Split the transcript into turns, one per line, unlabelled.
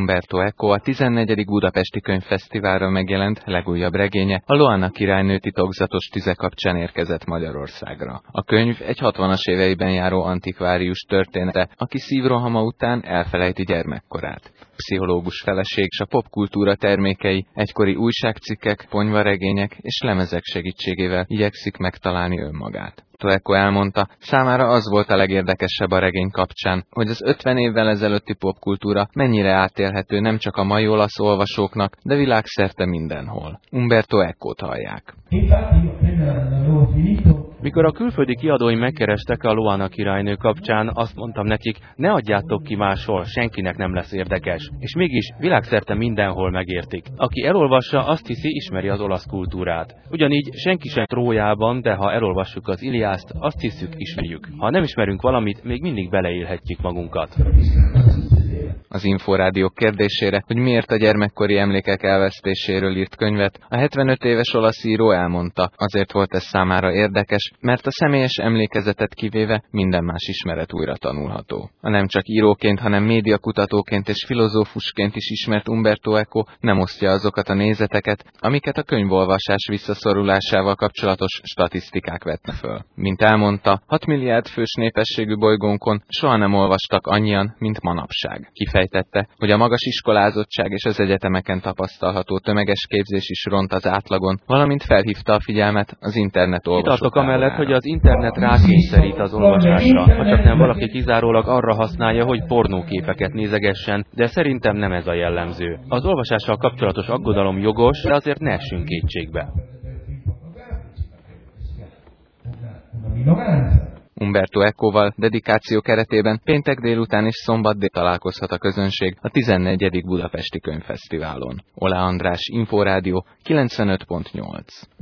Umberto Eco a 14. Budapesti Könyvfesztiválra megjelent legújabb regénye, a Loanna királynő titokzatos tüze kapcsán érkezett Magyarországra. A könyv egy 60-as éveiben járó antikvárius története, aki szívrohama után elfelejti gyermekkorát. Pszichológus feleség és a popkultúra termékei, egykori újságcikkek, ponyvaregények és lemezek segítségével igyekszik megtalálni önmagát. Eco elmondta, számára az volt a legérdekesebb a regény kapcsán, hogy az 50 évvel ezelőtti popkultúra mennyire átélhető nem csak a mai olasz olvasóknak, de világszerte mindenhol. Umberto Ecót hallják.
Mikor a külföldi kiadóim megkerestek a Loanna királynő kapcsán, azt mondtam nekik, ne adjátok ki máshol, senkinek nem lesz érdekes. És mégis világszerte mindenhol megértik. Aki elolvassa, azt hiszi, ismeri az olasz kultúrát. Ugyanígy senki sem Trójában, de ha elolvassuk az Iliászt, azt hiszük, ismerjük. Ha nem ismerünk valamit, még mindig beleélhetjük magunkat.
Az Inforádió kérdésére, hogy miért a gyermekkori emlékek elvesztéséről írt könyvet, a 75 éves olasz író elmondta, azért volt ez számára érdekes, mert a személyes emlékezetet kivéve minden más ismeret újra tanulható. A nem csak íróként, hanem médiakutatóként és filozófusként is ismert Umberto Eco nem osztja azokat a nézeteket, amiket a könyvolvasás visszaszorulásával kapcsolatos statisztikák vetne föl. Mint elmondta, 6 milliárd fős népességű bolygónkon soha nem olvastak annyian, mint manapság. Kifejtette, hogy a magas iskolázottság és az egyetemeken tapasztalható tömeges képzés is ront az átlagon, valamint felhívta a figyelmet az internet olvasótávolára.
Kitartok amellett, hogy az internet rákényszerít az olvasásra, ha csak nem valaki kizárólag arra használja, hogy pornóképeket nézegessen, de szerintem nem ez a jellemző. Az olvasással kapcsolatos aggodalom jogos, de azért ne essünk kétségbe.
Umberto Ecóval dedikáció keretében péntek délután és szombat dél találkozhat a közönség a 14. Budapesti Könyvfesztiválon. Oláh András, Inforádió 95.8.